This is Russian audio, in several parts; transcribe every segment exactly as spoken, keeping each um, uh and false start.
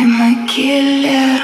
Ты мой киллер.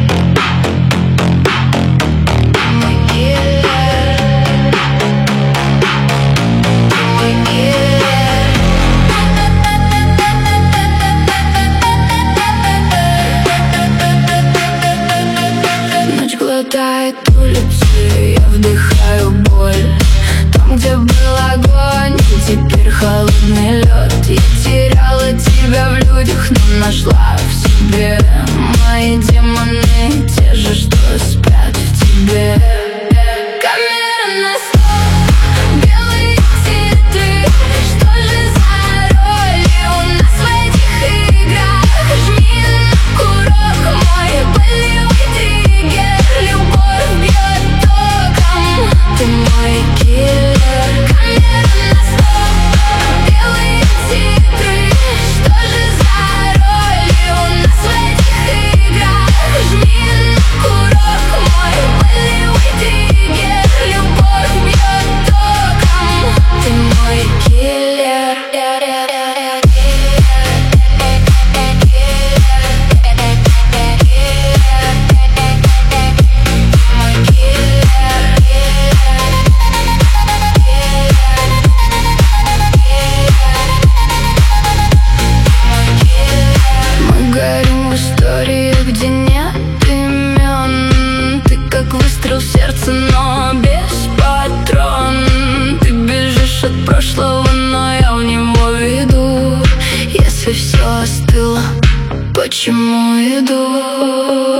Глотает улицы, я вдыхаю боль. Там, где был огонь, теперь холодный лед. Я теряла тебя в людях, но нашла в себе. Мои демоны те же, что спят в тебе. Камера на стол, белые титры. Что же за роли у нас в этих играх? Жми на курок мой болевой триггер. Любовь бьет током, ты мой киллер. Камера на стол, белые титры. Что же за роли у нас в этих играх? Жми на курок мой болевой триггер. Любовь бьет током, ты мой киллер. Мы горим в историях, где нет имен. Ты как выстрел в сердце, но без патрон. Ты бежишь от прошлого, но я в него веду. Если все остыло, почему иду?